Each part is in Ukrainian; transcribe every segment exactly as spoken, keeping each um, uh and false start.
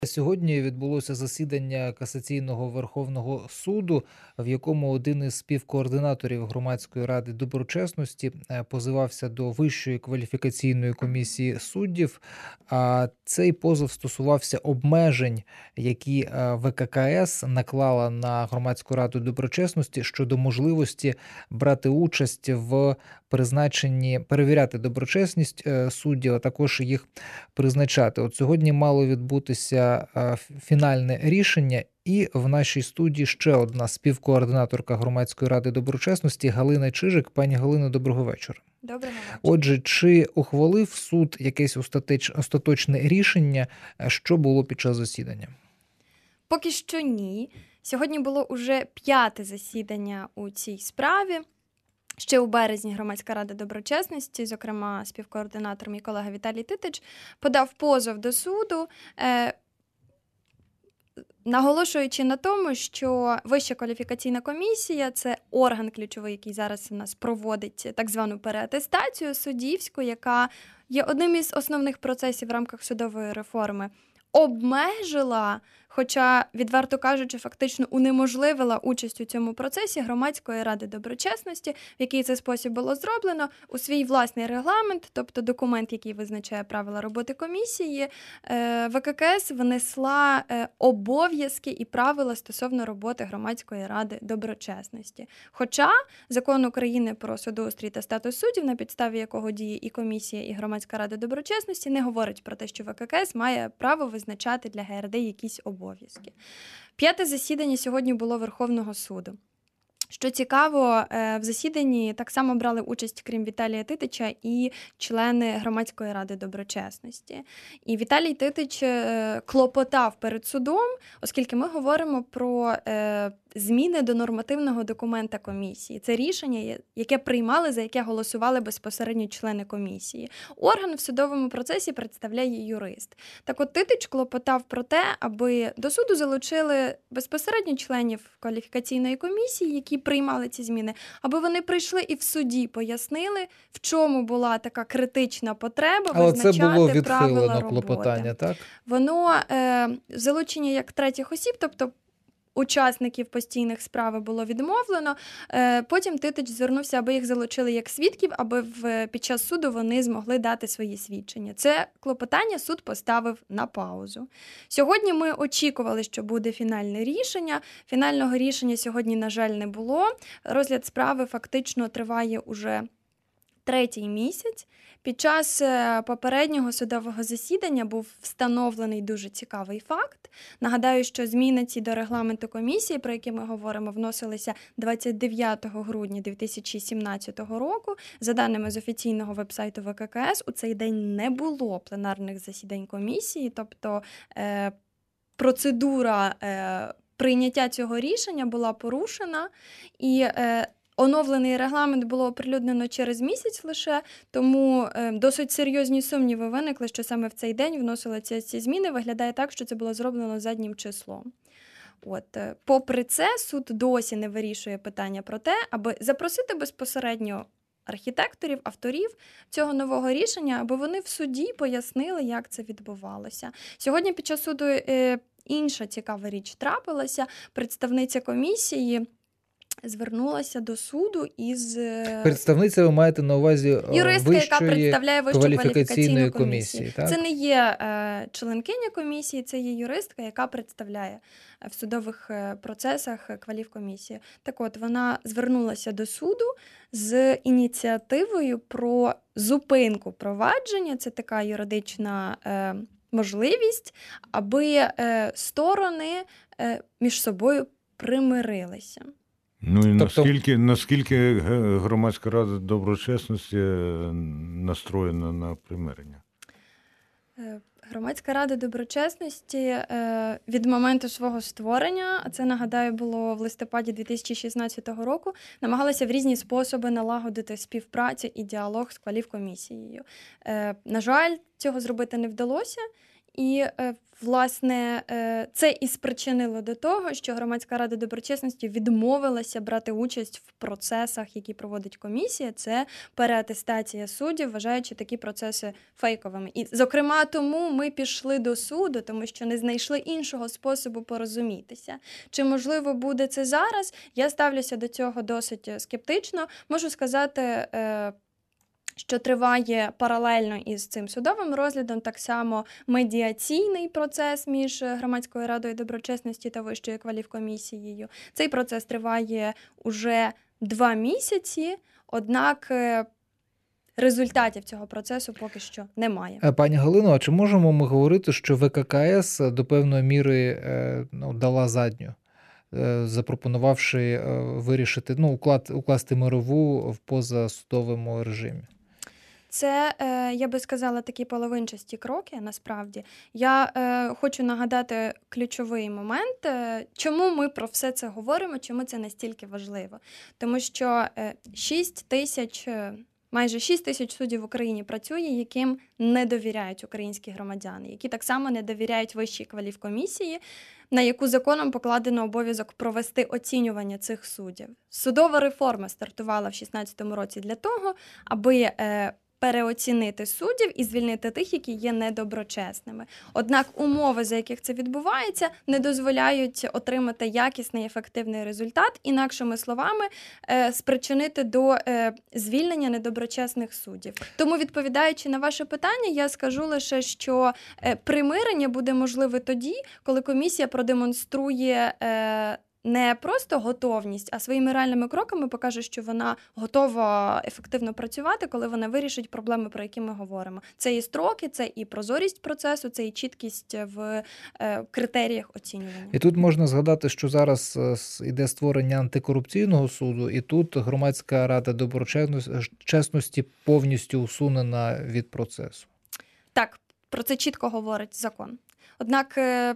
Сьогодні відбулося засідання Касаційного Верховного суду, в якому один із співкоординаторів Громадської ради доброчесності е, позивався до Вищої кваліфікаційної комісії суддів. А цей позов стосувався обмежень, які е, В К К С наклала на Громадську раду доброчесності щодо можливості брати участь в призначенні, перевіряти доброчесність е, суддів, а також їх призначати. От сьогодні мало відбутися е, фінальне рішення, і в нашій студії ще одна співкоординаторка Громадської ради доброчесності Галина Чижик. Пані Галино, доброго вечора. Доброго вечора. Отже, чи ухвалив суд якесь остаточ, остаточне рішення, що було під час засідання? Поки що ні. Сьогодні було уже п'яте засідання у цій справі. Ще у березні Громадська рада доброчесності, зокрема співкоординатор мій колега Віталій Титич, подав позов до суду, е, наголошуючи на тому, що Вища кваліфікаційна комісія – це орган ключовий, який зараз у нас проводить так звану переатестацію суддівську, яка є одним із основних процесів в рамках судової реформи, обмежила, хоча, відверто кажучи, фактично унеможливила участь у цьому процесі Громадської ради доброчесності, в який це спосіб було зроблено, у свій власний регламент, тобто документ, який визначає правила роботи комісії, В К К С внесла обов'язки і правила стосовно роботи Громадської ради доброчесності. Хоча Закон України про судоустрій та статус суддів, на підставі якого діє і комісія, і Громадська рада доброчесності, не говорить про те, що В К К С має право визначати для Г Р Д якісь обов'язки. П'яте засідання сьогодні було Верховного суду. Що цікаво, в засіданні так само брали участь, крім Віталія Титича, і члени Громадської ради доброчесності. І Віталій Титич клопотав перед судом, оскільки ми говоримо про зміни до нормативного документа комісії. Це рішення, яке приймали, за яке голосували безпосередньо члени комісії. Орган в судовому процесі представляє юрист. Так от Титич клопотав про те, аби до суду залучили безпосередньо членів кваліфікаційної комісії, які приймали ці зміни, аби вони прийшли і в суді пояснили, в чому була така критична потреба Але визначати це було правила відхилено роботи. клопотання, так? Воно е, залучення як третіх осіб, тобто учасників постійних справи було відмовлено. Потім Титич звернувся, аби їх залучили як свідків, аби в, під час суду вони змогли дати свої свідчення. Це клопотання суд поставив на паузу. Сьогодні ми очікували, що буде фінальне рішення. Фінального рішення сьогодні, на жаль, не було. Розгляд справи фактично триває уже третій місяць. Під час попереднього судового засідання був встановлений дуже цікавий факт. Нагадаю, що зміни ці до регламенту комісії, про які ми говоримо, вносилися двадцять дев'ятого грудня дві тисячі сімнадцятого року. За даними з офіційного вебсайту В К К С, у цей день не було пленарних засідань комісії, тобто е, процедура е, прийняття цього рішення була порушена, і е, оновлений регламент було оприлюднено через місяць лише, тому е, досить серйозні сумніви виникли, що саме в цей день вносили ці, ці зміни. Виглядає так, що це було зроблено заднім числом. От, е, попри це, суд досі не вирішує питання про те, аби запросити безпосередньо архітекторів, авторів цього нового рішення, аби вони в суді пояснили, як це відбувалося. Сьогодні під час суду е, інша цікава річ трапилася. Представниця комісії звернулася до суду із... Представниця, ви маєте на увазі юристка, Вищої яка представляє Вищу кваліфікаційну комісію. комісії, так? Це не є е, членкиня комісії, це є юристка, яка представляє в судових процесах кваліфкомісію. Так от, вона звернулася до суду з ініціативою про зупинку провадження. Це така юридична е, можливість, аби е, сторони е, між собою примирилися. Ну і Тобто... наскільки, наскільки Громадська рада доброчесності настроєна на примирення? Громадська рада доброчесності від моменту свого створення, а це, нагадаю, було в листопаді дві тисячі шістнадцятого року, намагалася в різні способи налагодити співпрацю і діалог з кваліфкомісією. На жаль, цього зробити не вдалося. І, е, власне, е, це і спричинило до того, що Громадська рада доброчесності відмовилася брати участь в процесах, які проводить комісія. Це переатестація суддів, вважаючи такі процеси фейковими. І, зокрема, тому ми пішли до суду, тому що не знайшли іншого способу порозумітися. Чи можливо буде це зараз? Я ставлюся до цього досить скептично. Можу сказати, е, що триває паралельно із цим судовим розглядом, так само медіаційний процес між Громадською радою доброчесності та Вищою кваліфкомісією. Цей процес триває уже два місяці, однак е, результатів цього процесу поки що немає. Е, Пані Галино, а чи можемо ми говорити, що В К К С до певної міри е, ну, дала задню, е, запропонувавши е, вирішити, ну, уклад, укласти мирову в позасудовому режимі? Це, е, я би сказала, такі половинчасті кроки, насправді. Я е, хочу нагадати ключовий момент, е, чому ми про все це говоримо, чому це настільки важливо. Тому що е, шість тисяч, е, майже шість тисяч суддів в Україні працює, яким не довіряють українські громадяни, які так само не довіряють Вищій кваліфкомісії, на яку законом покладено обов'язок провести оцінювання цих суддів. Судова реформа стартувала в шістнадцятому році для того, аби е, переоцінити суддів і звільнити тих, які є недоброчесними. Однак умови, за яких це відбувається, не дозволяють отримати якісний, ефективний результат, інакшими словами, е, спричинити до е, звільнення недоброчесних суддів. Тому, відповідаючи на ваше питання, я скажу лише, що е, примирення буде можливе тоді, коли комісія продемонструє е, не просто готовність, а своїми реальними кроками покаже, що вона готова ефективно працювати, коли вона вирішить проблеми, про які ми говоримо. Це і строки, це і прозорість процесу, це і чіткість в е, критеріях оцінювання. І тут можна згадати, що зараз е, с- іде створення антикорупційного суду, і тут Громадська рада доброчесності повністю усунена від процесу. Так, про це чітко говорить закон. Однак е,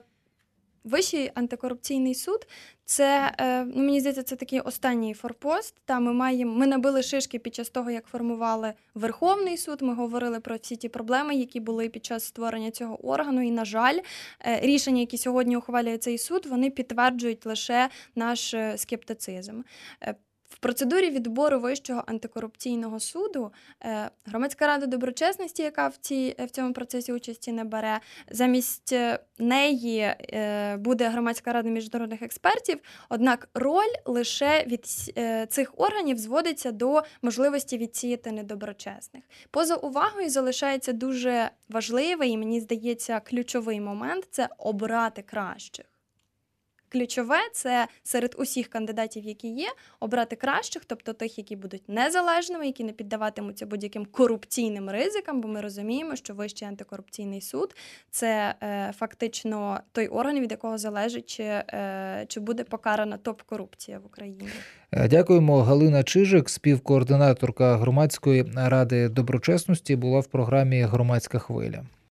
Вищий антикорупційний суд – це, е, ну, мені здається, це такий останній форпост. Та ми маємо, ми набили шишки під час того, як формували Верховний суд. Ми говорили про всі ті проблеми, які були під час створення цього органу. І, на жаль, е, рішення, які сьогодні ухвалює цей суд, вони підтверджують лише наш е, скептицизм. Е, В процедурі відбору Вищого антикорупційного суду е, Громадська рада доброчесності, яка в, цій, в цьому процесі участі не бере, замість е, неї е, буде Громадська рада міжнародних експертів, однак роль лише від е, цих органів зводиться до можливості відсіяти недоброчесних. Поза увагою залишається дуже важливий і, мені здається, ключовий момент – це обрати кращих. Ключове – це серед усіх кандидатів, які є, обрати кращих, тобто тих, які будуть незалежними, які не піддаватимуться будь-яким корупційним ризикам, бо ми розуміємо, що Вищий антикорупційний суд – це е, фактично той орган, від якого залежить, чи, е, чи буде покарана топ-корупція в Україні. Е, Дякуємо. Галина Чижик, співкоординаторка Громадської ради доброчесності, була в програмі «Громадська хвиля».